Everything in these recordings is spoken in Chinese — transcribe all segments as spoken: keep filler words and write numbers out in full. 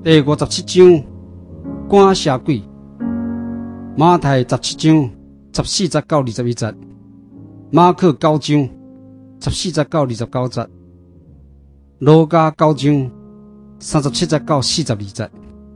第五十七章赶蛇鬼。马太十七章十四节到二十一节，马可九章十四节到二十九节，路加九章三十七节到四十二节。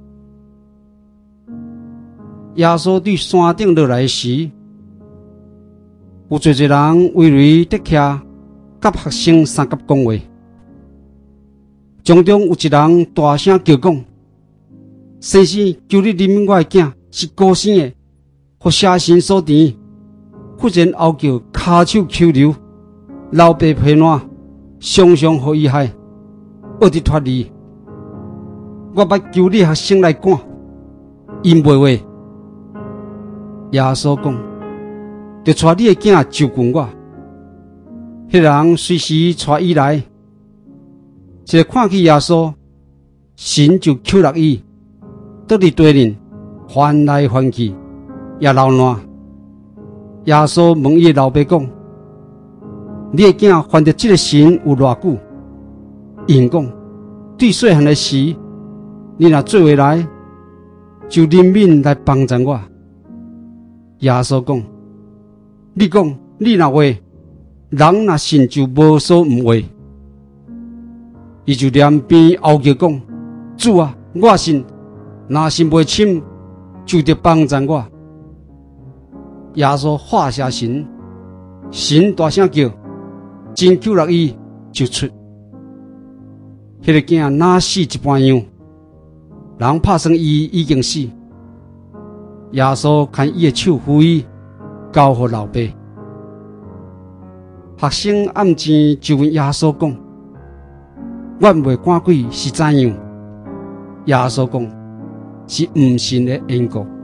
耶稣对山顶落来时，有侪侪人围围伫徛，甲学生三甲讲话。从中有一人大声叫讲：“先生，求你怜悯我的囝，是孤生的，互邪神所缠。”忽然嗷叫，骹手抽流，流白皮烂，常常互伊害，恶得脱离。我捌求你学生来赶，因袂话。耶稣讲：“就带你的囝就近我。”迄人随时带伊来，一个看去耶稣，神就扣落伊，倒伫地面翻来翻去，也流烂。耶稣问伊的老爸讲：“你的囝犯着这个神有偌久？”因讲：“对细汉的时，你若做回来，就怜悯来帮助我。”耶稣讲：“你讲，你若话，人若信就无所毋话。”伊就连边嗷叫讲：“主啊，我信，若信袂深，就得帮助我。”耶稣化下神，神大声叫，真救落伊就出。迄、那个囝哪死一般样，人拍算伊已经死。耶稣牵伊的手扶伊，交予老爸。学生暗前就问耶稣讲：“阮袂赶鬼是怎样？”耶稣讲：“是毋信的缘故。”